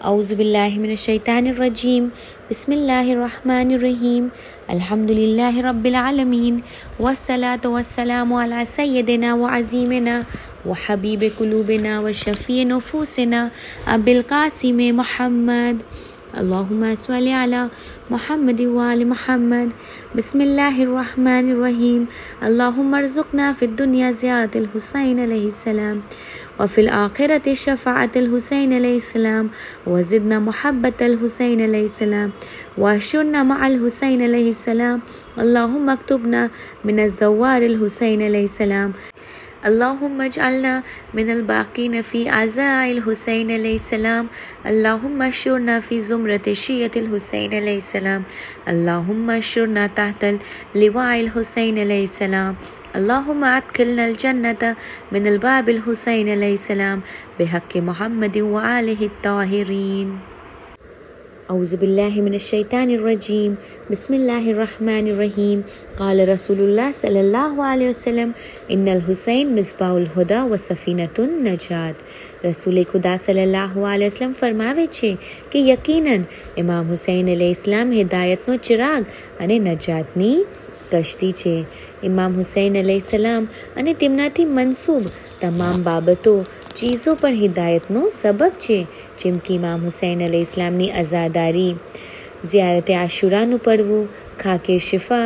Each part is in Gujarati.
औज़ुबिल्लाहि मिनश्शैतानिर्रजीम बिस्मिल्लाहिर्रहमानिर्रहीम अल्हम्दुलिल्लाहि रब्बिल आलमीन वस्सलातु वस्सलामु अला सय्यदिना व अज़ीमिना व हबीब कुलूबिना व शफ़ी नुफूसिना अबिल क़ासिम मुहम्मद अल्लाहुम्मा सल्लि अला मुहम्मद व आलि मुहम्मद बिस्मिल्लाहिर्रहमानिर्रहीम अल्लाहुम्मा अर्ज़ुक़ना फ़िद दुनिया ज़ियारतल हुसैन अलैहिस्सलाम व फ़िल आख़िरति शफ़ाअतल हुसैन अलैहिस्सलाम व ज़िदना मुहब्बतल हुसैन अलैहिस्सलाम व अहशुरना मअल हुसैन अलैहिस्सलाम अल्लाहुम्मा अक्तुबना मिनज़ ज़व्वारिल हुसैन अलैहिस्सलाम अल्लाहुम्मा अजअलना मिनल बाक़ीन फ़ी अज़ाइल हुसैन अलैहिस्सलाम अल्लाहुम्मा अहशुरना फ़ी ज़ुमरति शिय्यतिल हुसैन अलैहिस्सलाम अल्लाहुम्मा अहशुरना तहतल लिवाइल हुसैन अलैहिस्सलाम अल्लाहुम्मा अदखिलनल जन्नत मिनल बाबिल हुसैन अलैहिस्सलाम बिहक़्क़ि मुहम्मद व आलिहि त्ताहिरीन। औज़ुबिल्लाहि मिनश्शैतानिर्रजीम बिस्मिल्लाहिर्रहमानिर्रहीम क़ाल रसूलुल्लाह सल्लल्लाहु अलैहि वसल्लम इन्नल हुसैन मिस्बाहुल हुदा व सफ़ीनतुन नजात। रसूल खुदा सल्लल्लाहु अलैहि वसल्लम फरमाવે છે કે યકીનન ઇમામ હુસૈન અલૈહિસ્સલામ હિદાયતનો ચિરાગ અને નજાતની કશ્તી છે। ઇમામ હુસૈન અલૈહિસ્સલામ અને તેમનાથી મનસૂબ તમામ બાબતો ચીજો પણ હિદાયતનો સબબ છે, જેમ કે ઇમામ હુસૈન અલૈહિસ્સલામની અઝાદારી, ઝિયારતે આશુરાનું પડવું, ખાકે શિફા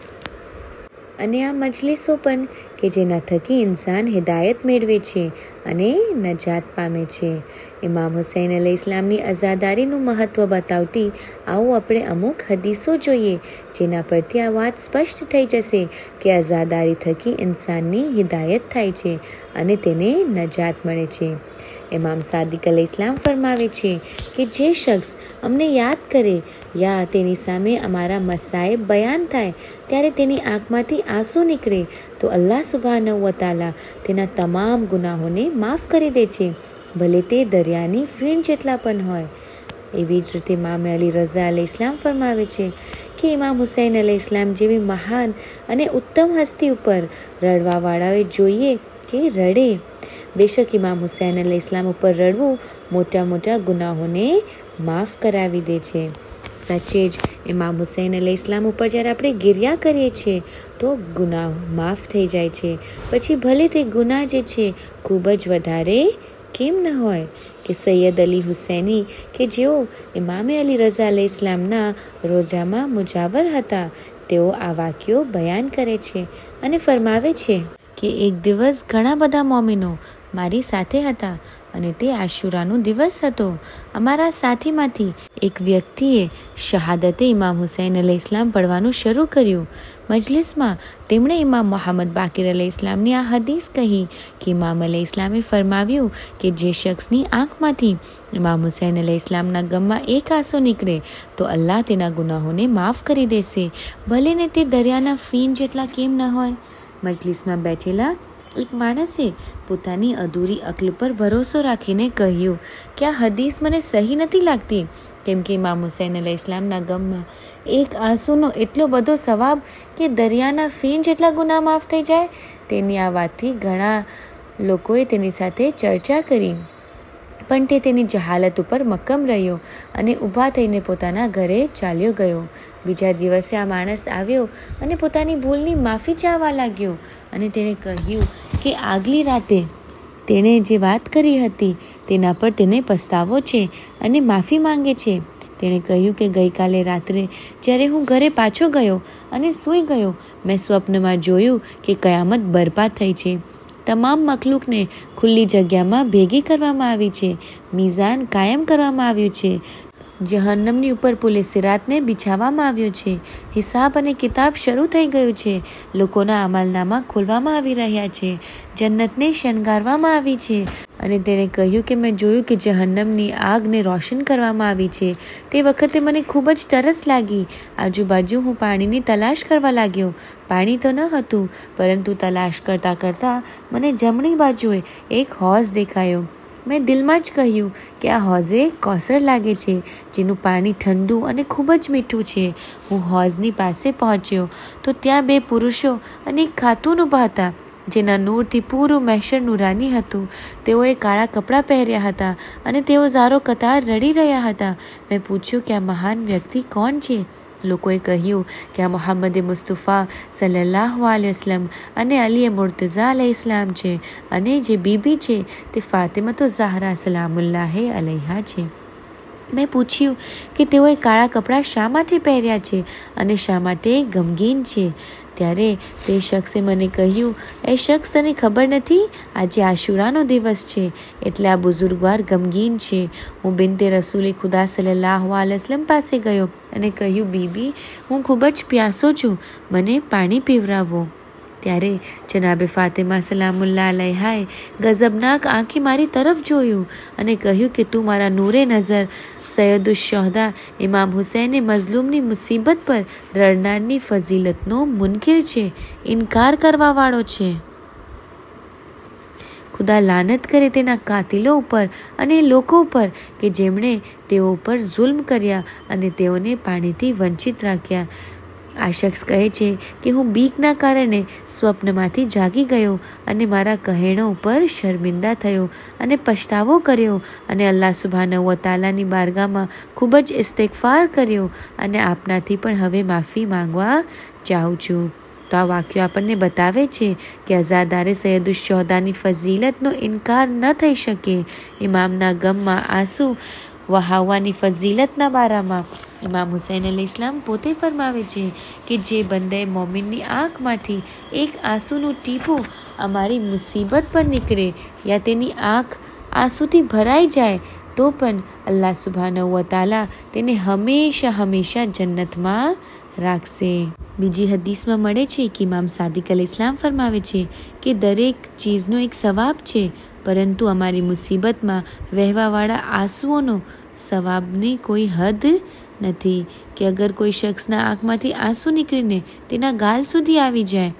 અને આ મજલિસો પણ કે જેના થકી ઇન્સાન હિદાયત મેળવે છે અને નજાત પામે છે। ઇમામ હુસૈન અલૈહિસ્સલામની અઝાદારીનું મહત્ત્વ બતાવતી આવો આપણે અમુક હદીસો જોઈએ, જેના પરથી આ વાત સ્પષ્ટ થઈ જશે કે અઝાદારી થકી ઇન્સાનની હિદાયત થાય છે અને તેને નજાત મળે છે। ઇમામ સાદિક અલૈહિસ્સલામ ફરમાવે છે કે જે શખ્સ અમને યાદ કરે યા તેની સામે અમારા મસાઇબ બયાન થાય ત્યારે તેની આંખમાંથી આંસુ નીકળે તો અલ્લાહ સુબ્હાનહુ વ તઆલા તેના તમામ ગુનાહોને માફ કરી દે છે, ભલે તે દરિયાની ફીણ જેટલા પણ હોય। એવી જ રીતે ઇમામ અલી રઝા અલૈહિસ્સલામ ફરમાવે છે કે ઇમામ હુસૈન અલૈહિસ્સલામ જેવી મહાન અને ઉત્તમ હસ્તી ઉપર રડવાવાળાએ જોઈએ કે રડે। બેશક ઇમામ હુસૈન અલૈહિસ્સલામ ઉપર રડવું મોટા મોટા ગુનાહોને માફ કરાવી દે છે। સાચે જ ઇમામ હુસૈન અલૈહિસ્સલામ ઉપર જ્યારે આપણે ગિરિયા કરીએ છીએ તો ગુનાહ માફ થઈ જાય છે, પછી ભલે તે ગુનાહ જે છે ખૂબ જ વધારે કેમ ન હોય। કે સૈયદ અલી હુસૈની કે જેઓ ઇમામે અલી રઝા અલૈહિસ્સલામના રોજામાં મુજાવર હતા, તેઓ આ વાક્યો બયાન કરે છે અને ફરમાવે છે કે એક દિવસ ઘણા બધા મોમિનો મારી સાથે હતા અને તે આશુરાનો દિવસ હતો। અમારા સાથીમાંથી એક વ્યક્તિએ શહાદતે ઇમામ હુસૈન અલૈહિસ્સલામ પડવાનું શરૂ કર્યું। મજલિસમાં તેમણે ઇમામ મોહમ્મદ બાકિર અલૈહિસ્સલામની આ હદીસ કહી કે ઇમામ અલૈહિસ્સલામે ફરમાવ્યું કે જે શખ્સની આંખમાંથી ઇમામ હુસૈન અલૈહિસ્સલામના ગમમાં એક આંસુ નીકળે તો અલ્લાહ તેના ગુનાહોને માફ કરી દેશે, ભલે ને તે દરિયાના ફીણ જેટલા કેમ ન હોય। મજલિસમાં બેઠેલા એક માણસે પોતાની અધૂરી અક્લ પર ભરોસો રાખીને કહ્યું કે આ હદીસ મને સહી નથી લાગતી, કેમ કે ઇમામ હુસૈન અલૈહિસ્સલામના ગમમાં એક આંસુનો એટલો બધો સવાબ કે દરિયાના ફીણ જેટલા ગુનાહ માફ થઈ જાય। તેની આ વાતથી ઘણા લોકોએ તેની સાથે ચર્ચા કરી, પણ તે તેની જહાલત ઉપર મક્કમ રહ્યો અને ઊભા થઈને પોતાના ઘરે ચાલ્યો ગયો। બીજા દિવસે આ માણસ આવ્યો અને પોતાની ભૂલની માફી ચાહવા લાગ્યો અને તેણે કહ્યું કે આગલી રાતે તેણે જે વાત કરી હતી તેના પર તેને પસ્તાવો છે અને માફી માંગે છે। તેણે કહ્યું કે ગઈકાલે રાત્રે જ્યારે હું ઘરે પાછો ગયો અને સૂઈ ગયો, મેં સ્વપ્નમાં જોયું કે કયામત બરપા થઈ છે, તમામ મખલૂકને ખુલ્લી જગ્યામાં ભેગી કરવામાં આવી છે, મીઝાન કાયમ કરવામાં આવ્યું છે, જહન્નમની ઉપર પુલે સિરાતને બિછાવવામાં આવ્યો છે, હિસાબ અને કિતાબ શરૂ થઈ ગયું છે, લોકોના અમલનામા ખોલવામાં આવી રહ્યા છે, જન્નતને શણગારવામાં આવી છે। અને તેણે કહ્યું કે મેં જોયું કે જહન્નમની આગને રોશન કરવામાં આવી છે। તે વખતે મને ખૂબ જ તરસ લાગી, આજુબાજુ હું પાણીની તલાશ કરવા લાગ્યો, પાણી તો ન હતું, પરંતુ તલાશ કરતાં કરતાં મને જમણી બાજુએ એક હૌઝ દેખાયો। મેં દિલમાં જ કહ્યું કે આ હૌઝે કૌસર લાગે છે, જેનું પાણી ઠંડુ અને ખૂબ જ મીઠું છે। હું હૌઝની પાસે પહોંચ્યો તો ત્યાં બે પુરુષો અને એક ખાતુન ઊભા હતા। જેના નૂરથી પૂરું મહેશર નૂરાની હતું. તેઓએ કાળા કપડાં પહેર્યા હતા અને તેઓ ઝારો કતાર રડી રહ્યા હતા. મેં પૂછ્યું કે આ મહાન વ્યક્તિ કોણ છે? લોકોએ કહ્યું કે આ મોહમ્મદ મુસ્તફા સલ્લલ્લાહુ અલૈહિ વસલ્લમ અને અલી મુર્તઝા અલૈહિસ્સલામ છે, અને જે બીબી છે તે ફાતિમા ઝહરા સલામુલ્લાહ અલૈહા છે. મેં પૂછ્યું કે તેઓએ કાળા કપડાં શા માટે પહેર્યા છે અને શા માટે ગમગીન છે? ત્યારે તે શખ્સે મને કહ્યું, એ શખ્સ, તને ખબર નથી? આજે આશુરાનો દિવસ છે, એટલે આ બુઝુર્ગવાર ગમગીન છે. હું બિનતે રસૂલે ખુદા સલ્લલ્લાહુ અલૈહિ વસલ્લમ પાસે ગયો અને કહ્યું, બીબી, હું ખૂબ જ પ્યાસો છું, મને પાણી પીવડાવો. ત્યારે જનાબે ફાતિમા સલામુલ્લાહ અલૈહાએ ગઝબનાક આંખે મારી તરફ જોયું અને કહ્યું કે તું મારા નૂરે નઝર સૈયદુશ્શહદા ઇમામ હુસૈન મઝલૂમની મુસીબત પર રડનારની ફઝીલતનો મુનકિર છે, ઇનકાર કરવાવાળો છે. ખુદા લાનત કરે તેના કાતિલો ઉપર અને લોકો ઉપર કે જેમણે તેઓ ઉપર જુલ્મ કર્યા અને તેઓને પાણીથી વંચિત રાખ્યા. આ શખ્સ કહે છે કે હું બીકના કારણે સ્વપ્નમાંથી જાગી ગયો અને મારા કહેણો ઉપર શર્મિંદા થયો અને પછતાવો કર્યો અને અલ્લાહ સુબ્હાનહુ વ તઆલાની બારગાહમાં ખૂબ જ ઇસ્તિગફાર કર્યો અને આપનાથી પણ હવે માફી માંગવા ચાહું છું. તો આ વાક્યો આપણને બતાવે છે કે અઝાદારે સૈયદુશ્શહદાની ફઝીલતનો ઇનકાર ન થઈ શકે. ઇમામના ગમમાં આંસુ વહાવવાની ફઝીલતના બારામાં ઇમામ હુસૈન અલૈહિસ્સલામ પોતે ફરમાવે છે કે જે બંદાએ મોમિનની આંખમાંથી એક આંસુનું ટીપું અમારી મુસીબત પર નીકળે યા તેની આંખ આંસુથી ભરાઈ જાય તો પણ અલ્લાહ સુબ્હાનહુ વ તઆલા તેને હંમેશા હંમેશા જન્નતમાં રાખશે. બીજી હદીસમાં મળે છે કે ઇમામ સાદિક અલૈહિસ્સલામ ફરમાવે છે કે દરેક ચીજનો એક સવાબ છે, પરંતુ અમારી મુસીબતમાં વહેવાવાળા આંસુઓનો સવાબની કોઈ હદ નથી. કે અગર કોઈ શખ્સના આંખમાંથી આંસુ નીકળીને તેના ગાલ સુધી આવી જાય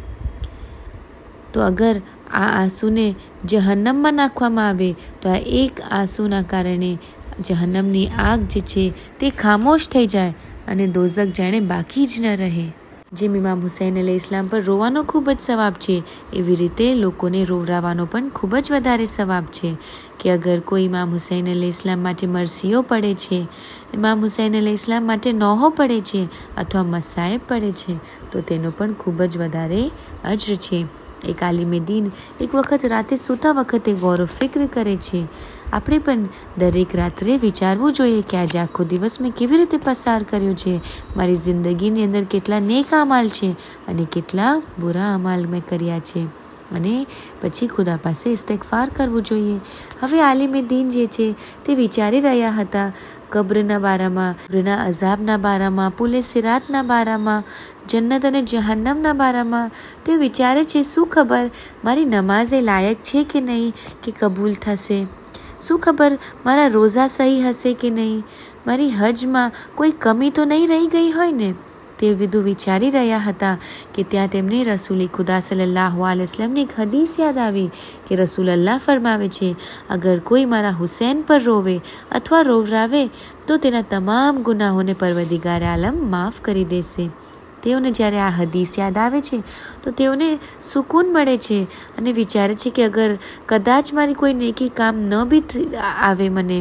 તો અગર આ આંસુને જહન્નમમાં નાખવામાં આવે તો આ એક આંસુના કારણે જહન્નમની આગ જે છે તે ખામોશ થઈ જાય અને દોઝખ જાણે બાકી જ ન રહે. જેમ ઇમામ હુસૈન અલૈહિસ્સલામ પર રોવાનો ખૂબ જ સવાબ છે, એવી રીતે લોકોને રોવરાવાનો પણ ખૂબ જ વધારે સવાબ છે. કે અગર કોઈ ઇમામ હુસૈન અલૈહિસ્સલામ માટે મરસીઓ પડે છે, ઇમામ હુસૈન અલૈહિસ્સલામ માટે નોહો પડે છે અથવા મસાયબ પડે છે તો તેનો પણ ખૂબ જ વધારે અજ્ર છે. એક આલિમે દીન એક વખત રાતે સૂતા વખતે ગૌર ફિક્ર કરે છે. આપણે પણ દરેક રાત્રે વિચારવું જોઈએ કે આજે આખો દિવસ મેં કેવી રીતે પસાર કર્યો છે, મારી જિંદગીની અંદર કેટલા નેક અમાલ છે અને કેટલા બુરા અમાલ મેં કર્યા છે, અને પછી ખુદા પાસે ઇસ્તિગફાર કરવું જોઈએ. હવે આલિમે દીન જે છે તે વિચારી રહ્યા હતા કબ્રના બારામાં, કબ્રના અઝાબના બારામાં, પુલે સિરાતના બારામાં, જન્નત અને જહન્નમના બારામાં. તે વિચારે છે શું ખબર મારી નમાઝ એ લાયક છે કે નહીં કે કબૂલ થશે, શું ખબર મારા રોઝા સહી હશે કે નહીં, મારી હજમાં કોઈ કમી તો નહીં રહી ગઈ હોય ને. તે વિધુ વિચારી રહ્યા હતા કે ત્યાં તેમને રસૂલે ખુદા સલ્લલ્લાહુ અલૈહિ વસલ્લમની એક હદીસ યાદ આવી કે રસૂલ અલ્લાહ ફરમાવે છે, અગર કોઈ મારા હુસૈન પર રોવે અથવા રોવરાવે તો તેના તમામ ગુનાહોને પરવરદિગારે આલમ માફ કરી દેશે. તેઓને જ્યારે આ હદીસ યાદ આવે છે તો તેઓને સુકૂન મળે છે અને વિચારે છે કે અગર કદાચ મારી કોઈ નેકી કામ ન બી આવે, મને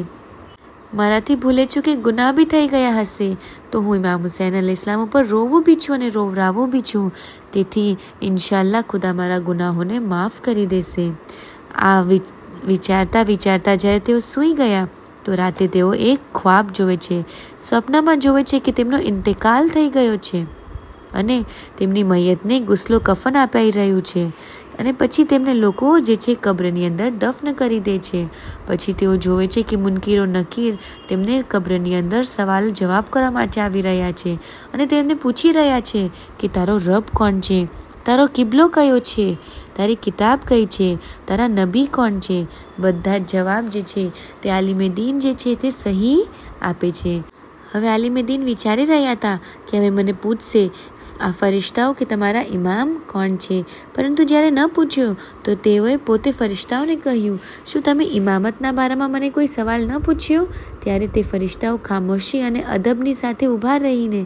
મારાથી ભૂલે ચૂકે ગુનાહ બી થઈ ગયા હશે, તો હું ઇમામ હુસૈન અલૈહિસ્સલામ ઉપર રોવું બી છું અને રોવરાવું બી છું. તેથી ઇન્શાઅલ્લાહ ખુદા મારા ગુનાહોને માફ કરી દેશે. આ વિચારતા વિચારતા જ્યારે તેઓ સૂઈ ગયા તો રાતે તેઓ એક ખ્વાબ જોવે છે. સ્વપ્નમાં જોવે છે કે તેમનો ઇન્તેકાલ થઈ ગયો છે અને તેમની મૈયતને ગુસ્લો કફન અપાઈ રહ્યું છે અને પછી તેમને લોકો જે છે કબ્રની અંદર દફન કરી દે છે. પછી તેઓ જોવે છે કે મુનકીરો નકીર તેમને કબ્રની અંદર સવાલ જવાબ કરવા માટે આવી રહ્યા છે અને તેમને પૂછી રહ્યા છે કે તારો રબ કોણ છે, તારો કિબલો કયો છે, તારી કિતાબ કઈ છે, તારા નબી કોણ છે. બધા જ જવાબ જે છે તે આલિમે દીન જે છે તે સહી આપે છે. હવે આલિમે દીન વિચારી રહ્યા હતા કે હવે મને પૂછશે આ ફરિશ્તાઓ કે તમારા ઇમામ કોણ છે, પરંતુ જ્યારે ન પૂછ્યો તો તેઓએ પોતે ફરિશ્તાઓને કહ્યું, શું તમે ઇમામતના બારામાં મને કોઈ સવાલ ન પૂછ્યો? ત્યારે તે ફરિશ્તાઓ ખામોશી અને અદબની સાથે ઊભા રહીને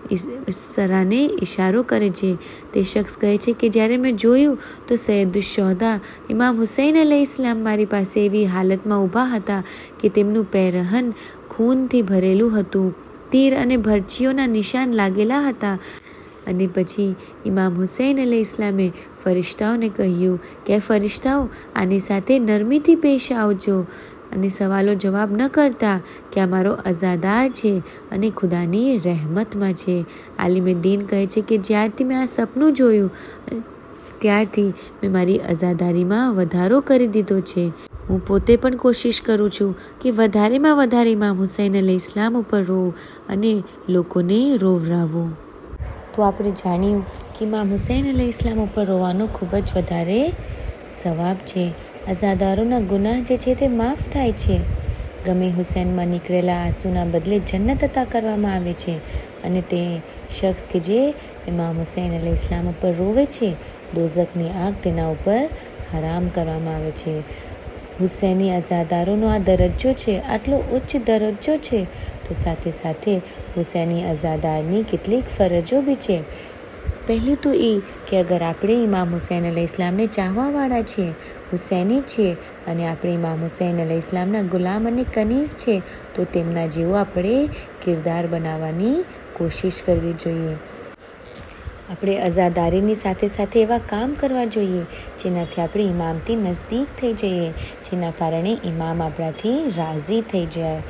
સરાને ઇશારો કરે છે. તે શખ્સ કહે છે કે જ્યારે મેં જોયું તો સૈયદુશ્શોહદા ઇમામ હુસૈન અલૈહિસ્સલામ મારી પાસે એવી હાલતમાં ઊભા હતા કે તેમનું પહેરહન ખૂનથી ભરેલું હતું. તીર અને ભરચીઓના નિશાન લાગેલા હતા. અને પછી ઇમામ હુસૈન અલૈહિસ્સલામે ફરિશ્તાઓને કહ્યું કે ફરિશ્તાઓ, આની સાથે નરમીથી પેશ આવજો અને સવાલો જવાબ ન કરતા કે આ મારો અઝાદાર છે અને ખુદાની રહેમતમાં છે. આલિમે દીન કહે છે કે જ્યારથી મેં આ સપનું જોયું ત્યારથી મેં મારી અઝાદારીમાં વધારો કરી દીધો છે. હું પોતે પણ કોશિશ કરું છું કે વધારેમાં વધારે ઇમામ હુસૈન અલૈહિસ્સલામ ઉપર રોવું અને લોકોને રોવરાવું. તો આપણે જાણ્યું કે ઇમામ હુસૈન અલૈહિસ્સલામ ઉપર રોવાનો ખૂબ જ વધારે સવાબ છે. અઝાદારોના ગુનાહ જે છે તે માફ થાય છે. ગમે હુસૈનમાં નીકળેલા આંસુના બદલે જન્નત અતા કરવામાં આવે છે. અને તે શખ્સ કે જે ઇમામ હુસૈન અલૈહિસ્સલામ ઉપર રોવે છે, દોઝખની આગ તેના ઉપર હરામ કરવામાં આવે છે. હુસૈની અઝાદારોનો આ દરજ્જો છે, આટલો ઉચ્ચ દરજ્જો છે, તો સાથે સાથે હુસૈની અઝાદારની કેટલીક ફરજો બી છે. પહેલું તો એ કે અગર આપણે ઇમામ હુસૈન અલૈહિસ્સલામને ચાહવાવાળા છીએ, હુસૈની છીએ અને આપણે ઇમામ હુસૈન અલૈહિસ્સલામના ગુલામ અને કનીઝ છે, તો તેમના જેવો આપણે કિરદાર બનાવવાની કોશિશ કરવી જોઈએ. આપણે અઝાદારીની સાથે સાથે એવા કામ કરવા જોઈએ જેનાથી આપણે ઇમામથી નજદીક થઈ જઈએ, જેના કારણે ઇમામ આપણાથી રાજી થઈ જાય.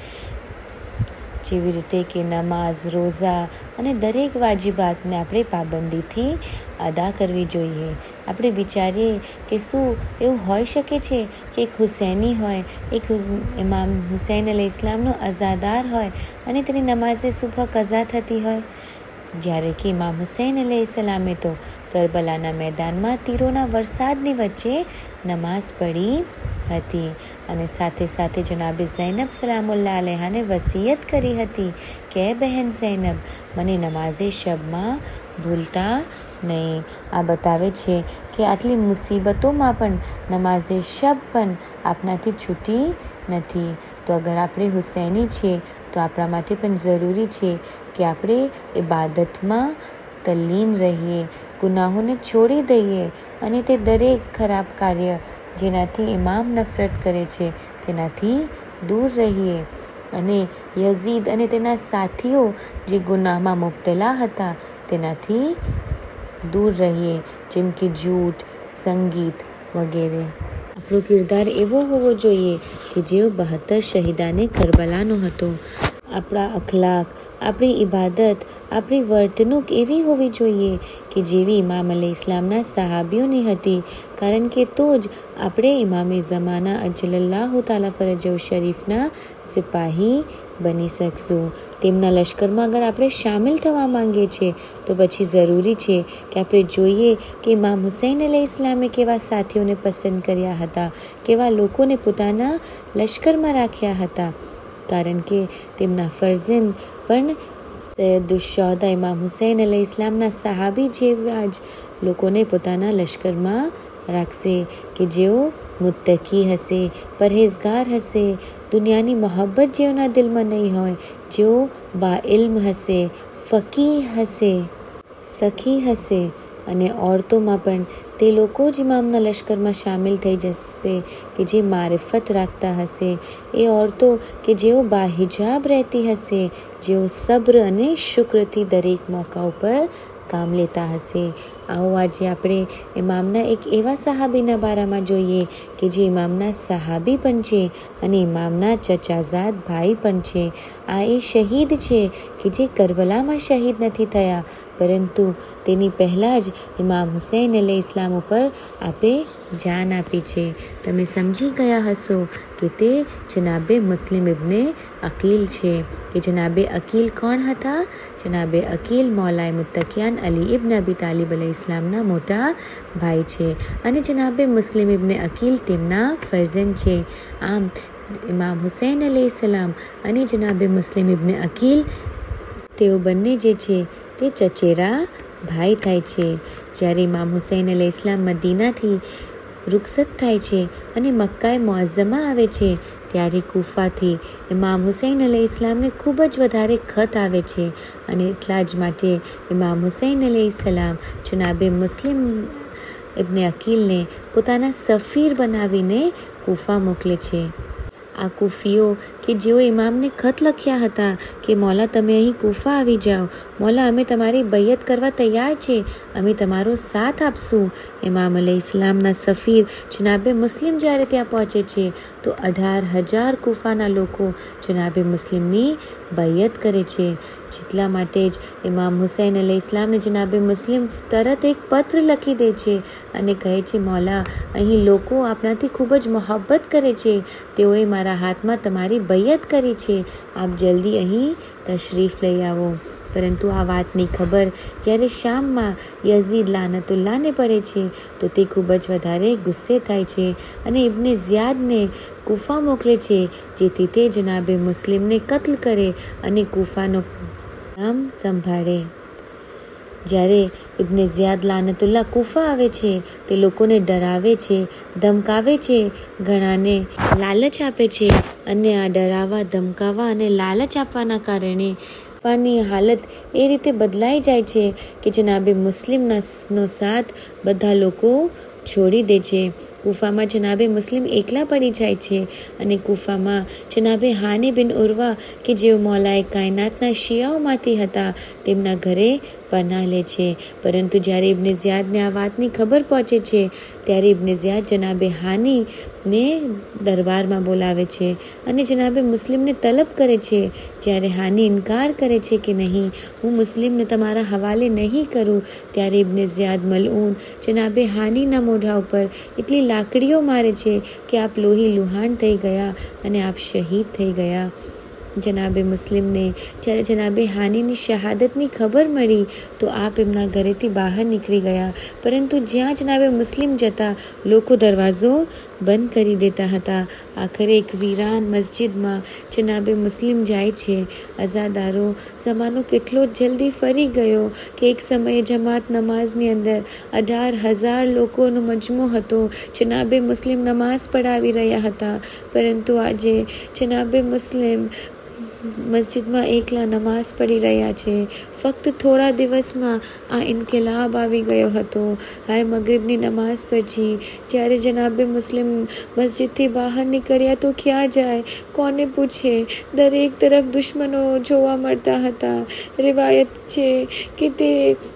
જેવી રીતે કે નમાઝ, રોઝા અને દરેક વાજિબાતને આપણે પાબંદીથી અદા કરવી જોઈએ. આપણે વિચારીએ કે શું એવું હોઈ શકે છે કે એક હુસૈની હોય, એક ઇમામ હુસૈન અલૈહિસ્સલામનો અઝાદાર હોય અને તેની નમાઝે સુબહ કઝા થતી હોય, જ્યારે કે ઇમામ હુસૈન અલૈહિસ્સલામે તો કરબલાના મેદાનમાં તીરોના વરસાદની વચ્ચે નમાઝ પઢી હતી. અને સાથે સાથે જનાબે ઝૈનબ સલામુલ્લાહ અલૈહાને વસિયત કરી હતી કે બહેન ઝૈનબ, મને નમાઝે શબમાં ભૂલતા નહીં. આ બતાવે છે કે આટલી મુસીબતોમાં પણ નમાઝે શબ પણ આપણાથી છૂટી નથી. તો અગર આપણે હુસૈની છીએ તો આપણા માટે પણ જરૂરી છે કે આપણે ઇબાદતમાં તલ્લીન રહીએ, ગુનાહોને છોડી દઈએ અને તે દરેક ખરાબ કાર્ય જેનાથી ઇમામ નફરત કરે છે તેનાથી દૂર રહીએ. અને યઝીદ અને તેના સાથીઓ જે ગુનાહમાં મુબતલા હતા તેનાથી દૂર રહીએ, જેમ કે જૂઠ, સંગીત વગેરે. આપણો કિરદાર એવો હોવો જોઈએ કે જેવો 72 શહીદાને કરબલાનો હતો. આપણા અખલાક, આપણી ઇબાદત, આપણી વર્તણૂક એવી હોવી જોઈએ કે જેવી ઇમામ અલૈહિસ્સલામના સહાબીઓની હતી, કારણ કે તો જ આપણે ઇમામે ઝમાના અજલલ્લાહુ તાલા ફરજહુ શરીફના સિપાહી બની શકશું. તેમના લશ્કરમાં અગર આપણે શામિલ થવા માંગીએ છીએ તો પછી જરૂરી છે કે આપણે જોઈએ કે ઇમામ હુસૈન અલૈહિસ્સલામે કેવા સાથીઓને પસંદ કર્યા હતા, કેવા લોકોને પોતાના લશ્કરમાં રાખ્યા હતા, કારણ કે તેમના ફરઝંદ પણ સૈયદુશ્શોહદા ઇમામ હુસૈન અલૈહિસ્સલામના સહાબી જેવા જ લોકોને પોતાના લશ્કરમાં રાખશે કે જેઓ મુત્તકી હશે, પરહેઝગાર હશે, દુનિયાની મોહબ્બત જેઓના દિલમાં નહીં હોય, જેઓ બાઇલ્મ હશે, ફકીહ હશે, સખી હશે. અને ઓરતોમાં પણ તે લોકો જ ઇમામના લશ્કરમાં શામિલ થઈ જશે કે જે મારિફત રાખતા હશે, એ ઓરતો કે જેઓ બાહિજાબ રહેતી હશે, જેઓ સબ્ર અને શુક્રથી દરેક મોકા ઉપર કામ લેતા હશે. આવો આજે આપણે ઇમામના એક એવા સહાબીના બારામાં જોઈએ કે જે ઇમામના સહાબી પણ છે અને ઇમામના ચચાઝાદ ભાઈ પણ છે. આ એ શહીદ છે કે જે કરબલામાં શહીદ નથી થયા, પરંતુ તેની પહેલાં જ ઇમામ હુસૈન અલૈહિસ્સલામ ઉપર આપે જાન આપી છે. તમે સમજી ગયા હશો કે તે જનાબે મુસ્લિમ ઇબ્ને અકીલ છે. કે જનાબે અકીલ કોણ હતા? જનાબે અકીલ મૌલાએ મુત્તકિયાન અલી ઇબ્ન અબી તાલિબ અલૈહિસ્સલામના મોટા ભાઈ છે અને જનાબે મુસ્લિમ ઇબ્ને અકીલ તેમના ફરઝંદ છે. આમ ઇમામ હુસૈન અલૈહિસ્સલામ અને જનાબે મુસ્લિમ ઇબ્ને અકીલ તેઓ બંને જે છે તે ચચેરા ભાઈ થાય છે. જ્યારે ઇમામ હુસૈન અલૈહિસ્સલામ મદીનાથી રૂખસત થાય છે અને મક્કાએ મુઅઝ્ઝમા આવે છે ત્યારે કૂફાથી ઇમામ હુસૈન અલૈહિસ્સલામને ખૂબ જ વધારે ખત આવે છે અને એટલા જ માટે ઇમામ હુસૈન અલૈહિસ્સલામ જનાબે મુસ્લિમ ઇબ્ને અકીલને પોતાના સફીર બનાવીને કૂફા મોકલે છે. આ કૂફીઓ કે જેઓ ઇમામને ખત લખ્યા હતા કે મૌલા તમે અહીં કૂફા આવી જાઓ, મૌલા અમે તમારી બૈયત કરવા તૈયાર છે, અમે તમારો સાથ આપશું. ઇમામ અલૈહિસ્સલામના સફીર જનાબે મુસ્લિમ જ્યારે ત્યાં પહોંચે છે તો 18,000 કૂફાના લોકો જનાબે મુસ્લિમની બૈયત કરે છે. જેટલા માટે જ ઇમામ હુસૈન અલૈહિસ્સલામને જનાબે મુસ્લિમ તરત એક પત્ર લખી દે છે અને કહે છે મૌલા અહીં લોકો આપણાથી ખૂબ જ મોહબ્બત કરે છે, તેઓએ મારા હાથમાં તમારી બૈયત કરી છે, આપ જલ્દી અહીં તશરીફ લઈ આવો. પરંતુ આ વાતની ખબર જ્યારે શામમાં યઝીદ લાનતુલ્લાહને પડે છે તો તે ખૂબ જ વધારે ગુસ્સે થાય છે અને ઇબ્ને ઝિયાદને કૂફા મોકલે છે જેથી તે જનાબે મુસ્લિમને કત્લ કરે અને કૂફાનો નામ સંભાળે. જ્યારે ઇબ્ને ઝિયાદ લાનતુલ્લાહ કૂફા આવે છે તે લોકોને ડરાવે છે, ધમકાવે છે, ઘણાને લાલચ આપે છે અને આ ડરાવા, ધમકાવા અને લાલચ આપવાના કારણે કૂફાની હાલત એ રીતે બદલાઈ જાય છે કે જનાબે મુસ્લિમનો સાથ બધા લોકો છોડી દે છે. કૂફામાં જનાબે મુસ્લિમ એકલા પડી જાય છે અને કૂફામાં જનાબે હાની બિન ઉર્વા કે જેઓ મૌલાએ કાયનાતના શિયાઓમાંથી હતા તેમના ઘરે પનાહ લે છે. પરંતુ જ્યારે ઇબ્ને ઝિયાદને આ વાતની ખબર પહોંચે છે ત્યારે ઇબ્ને ઝિયાદ જનાબે હાનીને દરબારમાં બોલાવે છે અને જનાબે મુસ્લિમને તલબ કરે છે. જ્યારે હાની ઇનકાર કરે છે કે નહીં, હું મુસ્લિમને તમારા હવાલે નહીં કરું, ત્યારે ઇબ્ને ઝિયાદ મલઊન જનાબે હાનીના મોઢા ઉપર એટલી લાકડીઓ મારે છે કે આપ લોહી લુહાણ થઈ ગયા અને આપ શહીદ થઈ ગયા. જનાબે મુસ્લિમને જ્યારે જનાબે હાનીની શહાદતની ખબર મળી તો આપ એમના ઘરેથી બહાર નીકળી ગયા, પરંતુ જ્યાં જનાબે મુસ્લિમ જતા લોકો દરવાજો બંધ કરી દેતા હતા. આખરે એક વીરાન મસ્જિદમાં જનાબે મુસ્લિમ જાય છે. અઝાદારો, જમાનો કેટલો જલ્દી ફરી ગયો કે એક સમયે જમાત નમાઝની અંદર 18,000 લોકોનો મજમો હતો. જનાબે મુસ્લિમ નમાઝ પઢાવી રહ્યા હતા, પરંતુ આજે જનાબે મુસ્લિમ મસ્જિદમાં એકલા નમાઝ પઢી રહ્યા છે. ફક્ત થોડા દિવસમાં આ ઇન્કિલાબ આવી ગયો હતો. હાય મગરિબની નમાઝ પછી જ્યારે જનાબે મુસ્લિમ મસ્જિદથી બહાર નીકળ્યા તો ક્યાં જાય, કોને પૂછે? દરેક તરફ દુશ્મનો જોવા મળતા હતા. રિવાયત છે કે તે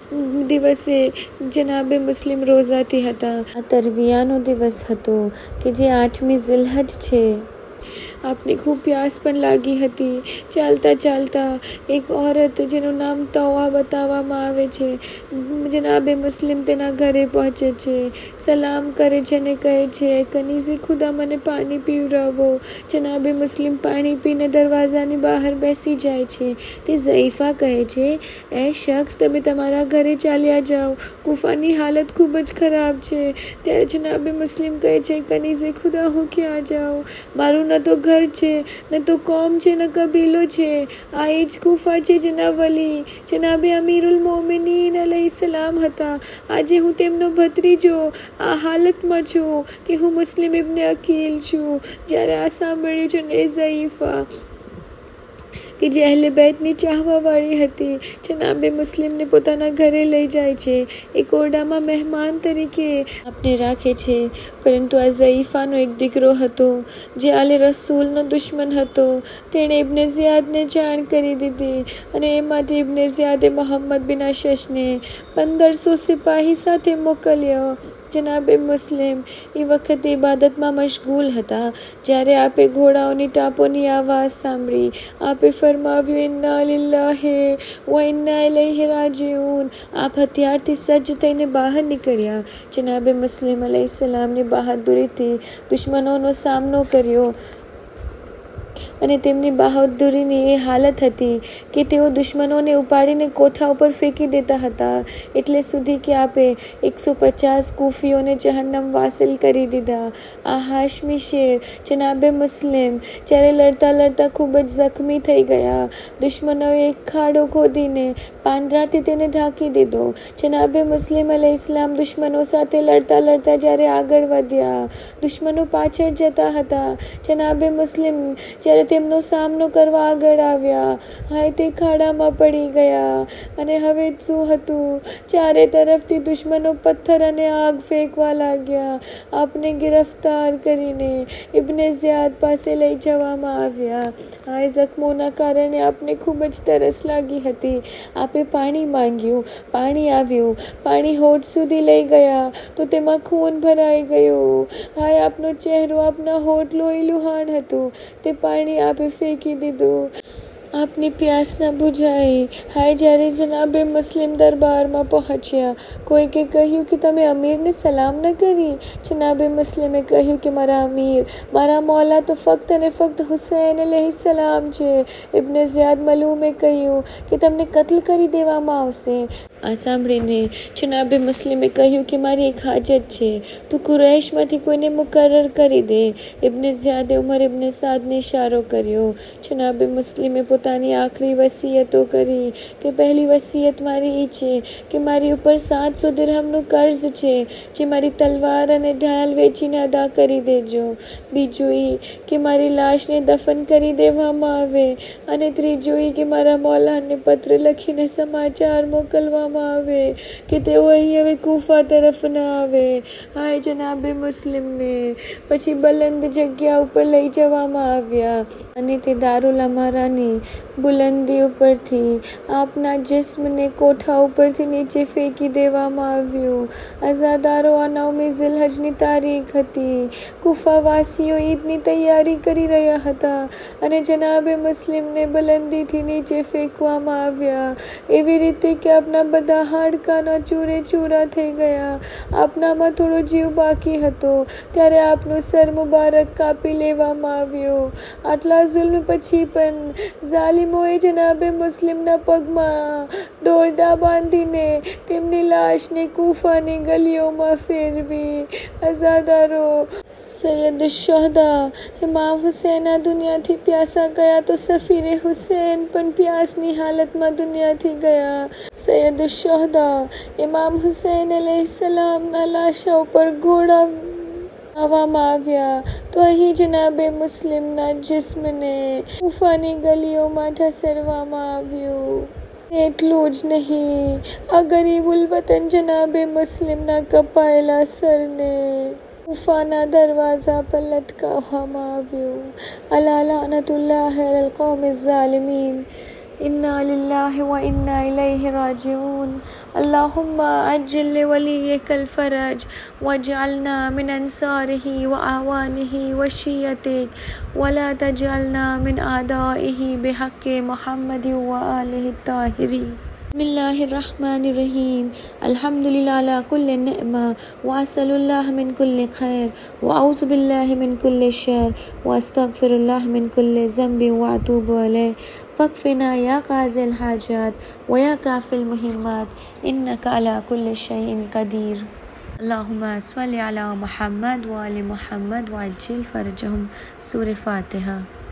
દિવસે જનાબે મુસ્લિમ રોઝાથી હતા. આ તરવિયાનો દિવસ હતો કે જે 8મી ઝિલહજ છે. આપને ખૂબ પ્યાસ પણ લાગી હતી. ચાલતા ચાલતા એક ઓરત જેનું નામ તવા બતાવવામાં આવે છે, જનાબે મુસ્લિમ તેના ઘરે પહોંચે છે, સલામ કરે છે અને કહે છે કનીઝે ખુદા મને પાણી પીવડાવો. જનાબે મુસ્લિમ પાણી પીને દરવાજાની બહાર બેસી જાય છે. તે ઝઈફા કહે છે એ શખ્સ તમે તમારા ઘરે ચાલ્યા જાઓ, કૂફાની હાલત ખૂબ જ ખરાબ છે. ત્યારે જનાબે મુસ્લિમ કહે છે કનીઝે ખુદા હું ક્યાં જાઉં, મારું ન તો ઘર છે, ન તો કોમ છે, ન કબીલો છે. આ એ જ કૂફા છે જેના વલી જનાબે અમીરુલ મોમિનીન અલૈહિસ્સલામ હતા. આજે હું તેમનો ભત્રીજો આ હાલતમાં છું કે હું મુસ્લિમ ઇબ્ને અકીલ છું. જ્યારે આ સાંભળ્યું છે ને ઝઈફા કે જે અહેલે બેતની ચાહવાવાળી હતી, જનાબે મુસ્લિમને પોતાના ઘરે લઈ જાય છે. એક ઓરડામાં મહેમાન તરીકે આપને રાખે છે. પરંતુ આ ઝઈફાનો એક દીકરો હતો જે આલે રસૂલનો દુશ્મન હતો. તેણે ઇબ્ને ઝિયાદને જાણ કરી દીધી અને એ માટે ઇબ્ને ઝિયાદે મોહમ્મદ બિન અશશને 1500 સિપાહી સાથે મોકલ્યો. જનાબે મુસ્લિમ એ વખતે ઇબાદતમાં મશગુલ હતા. જ્યારે આપે ઘોડાઓની ટાપોની આવાજ સાંભળી, આપે ફરમાવ્યું ઇન્ના લિલ્લાહી વ ઇન્ના ઇલૈહિ રાજીઉન. આપ હથિયારથી સજ્જ થઈને બહાર નીકળ્યા. જનાબે મુસ્લિમ અલૈહિસ્સલામની બહાદુરીથી દુશ્મનોનો સામનો કર્યો અને તેમની બહાદુરીની એ હાલત હતી કે તેઓ દુશ્મનોને ઉપાડીને કોઠા ઉપર ફેંકી દેતા હતા, એટલે સુધી કે આપે 150 કૂફીઓને જહન્નમ વાસિલ કરી દીધા. આ હાશમી શેર જનાબે મુસ્લિમ જ્યારે લડતા લડતા ખૂબ જ જખ્મી થઈ ગયા. દુશ્મનોએ એક ખાડો ખોદીને પાંદડાથી તેને ઢાંકી દીધો. જનાબે મુસ્લિમ અલૈહિસ્સલામ દુશ્મનો સાથે લડતા લડતા જ્યારે આગળ વધ્યા, દુશ્મનો પાછળ જતા હતા. જનાબે મુસ્લિમ જ્યારે તેમનો સામનો કરવા આગળ આવ્યા, હાય તે ખાડામાં પડી ગયા. અને હવે શું હતું? ચારે તરફથી દુશ્મનો પથ્થર અને આગ ફેંકવા લાગ્યા. આપને ગિરફ્તાર કરીને ઇબ્ને ઝિયાદ પાસે લઈ જવામાં આવ્યા. હાય જખ્મોના કારણે આપને ખૂબ જ તરસ લાગી હતી. આપે પાણી માંગ્યું, પાણી આવ્યું. પાણી હોઠ સુધી લઈ ગયા તો તેમાં ખૂન ભરાઈ ગયું. હાય આપનો ચહેરો, આપના હોઠ લોહી લુહાણ હતું. તે પાણી આપે ફેંકી દીધું. આપની પ્યાસ ન બુઝાઈ. હાય જ્યારે જનાબે મુસ્લિમ દરબારમાં પહોંચ્યા, કોઈકે કહ્યું કે તમે અમીરને સલામ ન કરી. જનાબે મુસ્લિમે કહ્યું કે મારા અમીર, મારા મૌલા તો ફક્ત અને ફક્ત હુસૈન અલૈહિસ્સલામ છે. ઇબ્ને ઝિયાદ મલૂમે કહ્યું કે તમને કત્લ કરી દેવામાં આવશે. આ સાંભળીને જનાબે મુસ્લિમે કહ્યું કે મારી એક હાજત છે, તું કુરૈશમાંથી કોઈને મુકર્રર કરી દે. ઇબ્ને ઝિયાદે ઉમર ઇબ્ને સાદને ઇશારો કર્યો. જનાબે મુસ્લિમે પોતાની આખરી વસીયતો કરી કે પહેલી વસીયત મારી એ છે કે મારી ઉપર 700 દિરહમનું કર્જ છે, જે મારી તલવાર અને ઢાલ વેચીને અદા કરી દેજો. બીજું એ કે મારી લાશને દફન કરી દેવામાં આવે. અને ત્રીજું એ કે મારા મૌલાને પત્ર લખીને સમાચાર મોકલવામાં આવે કે તેઓ અહીં હવે કૂફા તરફ ન આવે. હાય જનાબે મુસ્લિમને પછી બલંદ જગ્યા ઉપર લઈ જવામાં આવ્યા અને તે દારુલ અમારાની બુલંદી ઉપરથી આપના જિસ્મને કોઠા ઉપરથી નીચે ફેંકી દેવામાં આવ્યું. અઝાદારો, આ 9મી ઝિલહજની તારીખ હતી. કૂફાવાસીઓ ઈદની તૈયારી કરી રહ્યા હતા અને જનાબે મુસ્લિમને બલંદીથી નીચે ફેંકવામાં આવ્યા, એવી રીતે કે આપના બધા હાડકાના ચૂરે ચૂરા થઈ ગયા. આપનામાં થોડો જીવ બાકી હતો ત્યારે આપનું સર મુબારક કાપી લેવામાં આવ્યું. આટલા જુલ્મ પછી પણ ઝાલિમોએ જનાબે મુસ્લિમના પગમાં દોરડા બાંધીને તેમની લાશને કૂફાની ગલીઓમાં ફેરવી. અઝાદારો, સૈયદ શુહદા ઇમામ હુસૈન આ દુનિયાથી પ્યાસા ગયા તો સફીરે હુસૈન પણ પ્યાસની હાલતમાં દુનિયાથી ગયા. સૈયદ શુહદા ઇમામ હુસૈન અલૈહિસ્સલામના લાશા ઉપર ઘોડા આવવામાં આવ્યા તો અહીં જનાબે મુસ્લિમના જિસ્મને કૂફાની ગલીઓમાં ઢસડવામાં આવ્યું. એટલું જ નહીં, આ ગરીબુલ વતન જનાબે મુસ્લિમના કપાયેલા સરને કૂફાના દરવાજા પર લટકાવવામાં આવ્યું. અલા લાનતુલ્લાહ અલલ કૌમિઝ ઝાલિમીન. इन्ना लिल्लाहि व इन्ना इलैहि राजिऊन. अल्लाहुम्मा अज्जिल लिवलिय्यिकल फरज वजअलना मिन अंसारिही व आवानिही व शिय्यतिक वला तजअलना मिन आदाइही बिहक्कि मुहम्मदिन व आलिहि ताहिरीन. बिस्मिल्लाहिर्रहमानिर्रहीम. अल्हम्दुलिल्लाह अला कुल्लि निअमा व असअलुल्लाह मिन कुल्लि खैर व अऊज़ु बिल्लाहि मिन कुल्लि शर व अस्तगफिरुल्लाह मिन कुल्लि ज़ंबि व अतूबु अलैह. फ़क़्फ़िना या क़ाज़िल हाजात व या काफ़िल मुहिम्मात इन्नका अला कुल्लि शैइन क़दीर. अल्लाहुम्मा सल्लि अला मुहम्मद व आलि मुहम्मद व अज्जिल फ़रजहुम. सूरह फ़ातिहा.